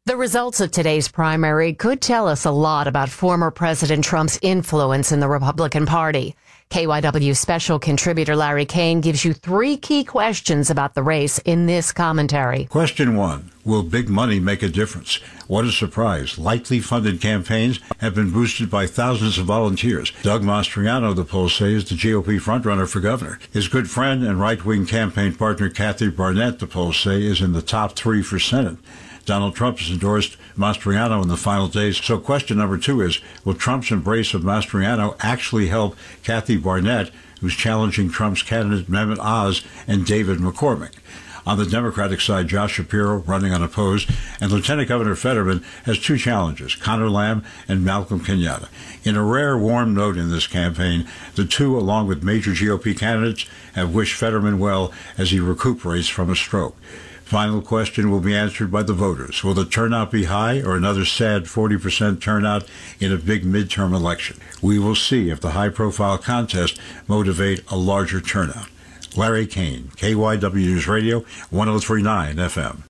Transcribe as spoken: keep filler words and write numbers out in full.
The results of today's primary could tell us a lot about former President Trump's influence in the Republican Party. K Y W special contributor Larry Kane gives you three key questions about the race in this commentary. Question one, will big money make a difference? What a surprise. Lightly funded campaigns have been boosted by thousands of volunteers. Doug Mastriano, the polls say, is the G O P frontrunner for governor. His good friend and right-wing campaign partner Kathy Barnett, the polls say, is in the top three for Senate. Donald Trump has endorsed Mastriano in the final days. So question number two is, will Trump's embrace of Mastriano actually help Kathy Barnett, who's challenging Trump's candidate Mehmet Oz and David McCormick? On the Democratic side, Josh Shapiro, running unopposed, and Lieutenant Governor Fetterman has two challenges, Conor Lamb and Malcolm Kenyatta. In a rare warm note in this campaign, the two, along with major G O P candidates, have wished Fetterman well as he recuperates from a stroke. Final question will be answered by the voters. Will the turnout be high or another sad forty percent turnout in a big midterm election? We will see if the high-profile contest motivate a larger turnout. Larry Kane, K Y W News Radio, one oh three point nine F M.